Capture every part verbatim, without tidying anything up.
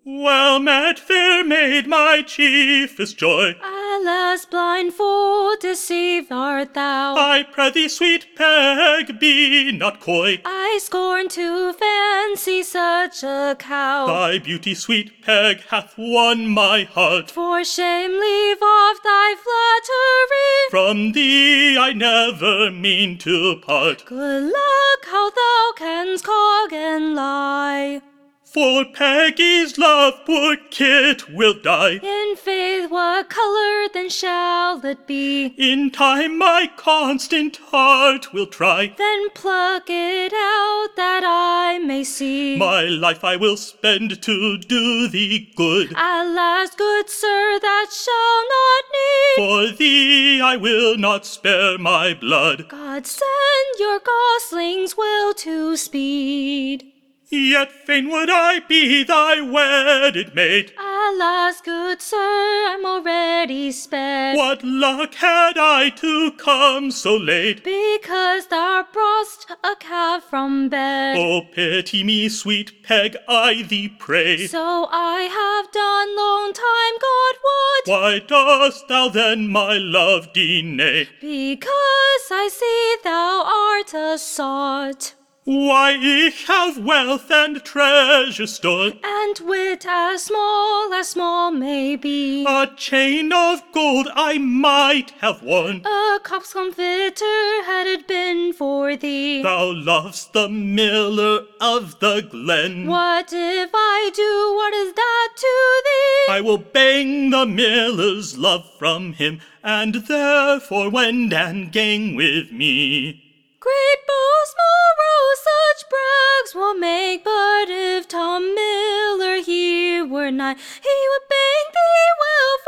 Well met, fair maid, my chiefest joy. Alas, blindfold, deceived art thou. I prithee, sweet Peg, be not coy. I scorn to fancy such a cow. Thy beauty, sweet Peg, hath won my heart. For shame, leave off thy flattery. From thee I never mean to part. Good luck, how thou canst cog and lie. For Peggy's love, poor Kit will die. In faith, what colour then shall it be? In time my constant heart will try. Then pluck it out that I may see. My life I will spend to do thee good. Alas, good sir, that shall not need. For thee I will not spare my blood. God send your goslings will to speed. Yet fain would I be thy wedded maid. Alas, good sir, I'm already sped. What luck had I to come so late? Because thou brought'st a calf from bed. Oh, pity me, sweet Peg, I thee pray. So I have done long time, God wot. Why dost thou then my love deny? Because I see thou art a sot. Why, ich have wealth and treasure stored. And wit as small as small may be. A chain of gold I might have worn. A cop's comforter had it been for thee. Thou lovest the miller of the glen. What if I do? What is that to thee? I will bang the miller's love from him, and therefore wend and gang with me. Great bow, small row, such brags will make. But if Tom Miller here were nigh, he would bang thee well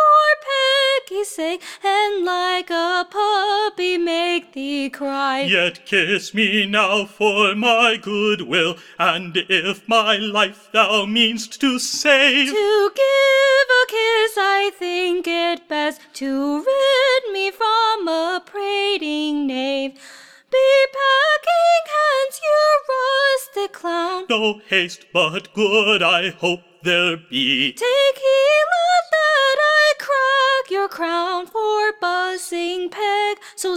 for Peggy's sake, and like a puppy make thee cry. Yet kiss me now for my good will, and if my life thou mean'st to save, To give a kiss I think it best, to rid me from a prating knave. Be packing hence, you rustic clown. no haste but good I hope there be. Take heed lest that I crack your crown for buzzing Peg so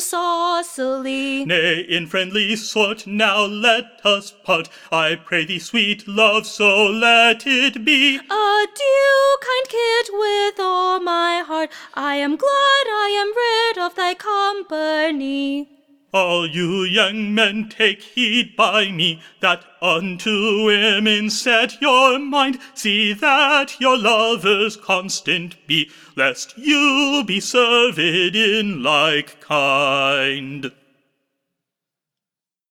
saucily. Nay, in friendly sort now let us part. I pray thee, sweet love, so let it be. Adieu, kind Kit, with all my heart. I am glad I am rid of thy company. All you young men take heed by me, that unto women set your mind. See that your lovers constant be, lest you be served in like kind.